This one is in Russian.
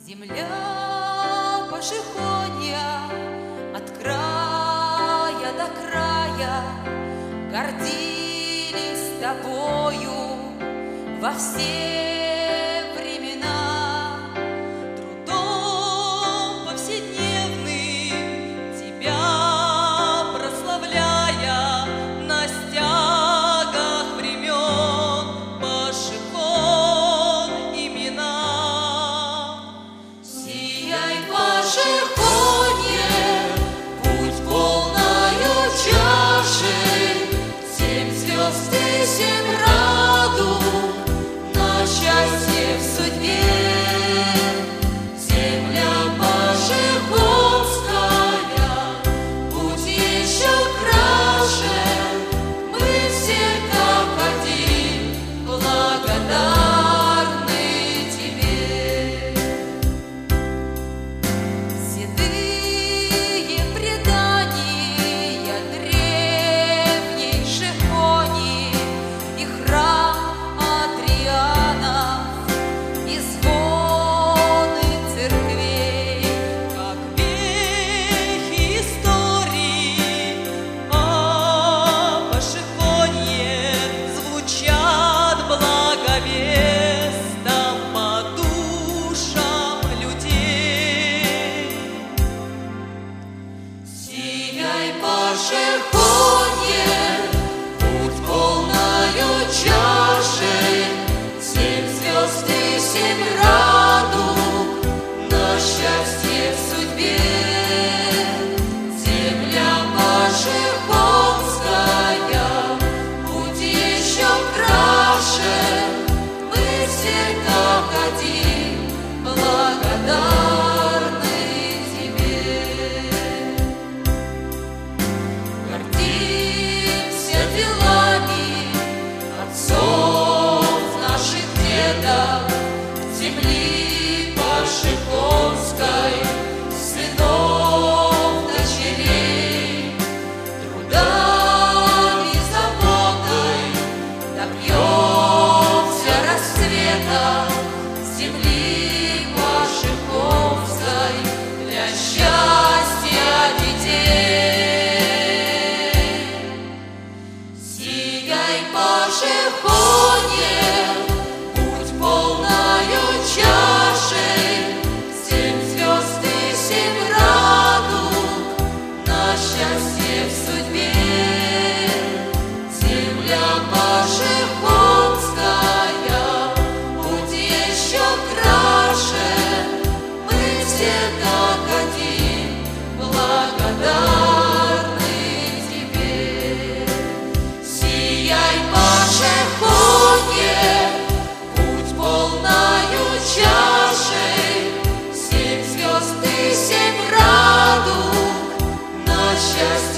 Земля пошехонья от края до края, гордились тобою во все времена. Трудом повседневным тебя прославляя, на стягах времен пошехон имена. Сияй, пошехонье, путь полною чашей, 7 звезд и 7 радуг на счастье в судьбе. Земля пошехонская, путь еще краше, мы все как один благодарны тебе. Седые предания древнейших коней и храм Адрианов, и звоны церквей, как вехи истории о пошехонье, звучат благовестом по душам людей. Сияй, пошехонье, путь полною чашей, 7 звезд и 7 радуг на счастье в судьбе. Земля пошехонская, путь еще краше, мы все как один благодарны тебе. Гордимся делами отцов наших дедов, земли пошехонской, сынов, дочерей. Трудами, заботой добьемся расцвета земли пошехонской для счастья детей. Сияй, пошехонье, путь полною чашей, 7 звезд и 7 радуг на счастье в судьбе. Земля пошехонская, путь еще краше, мы все как один благодарны тебе. Сияй, пошехонье, путь полною чашей, 7 звезд и 7 радуг на счастье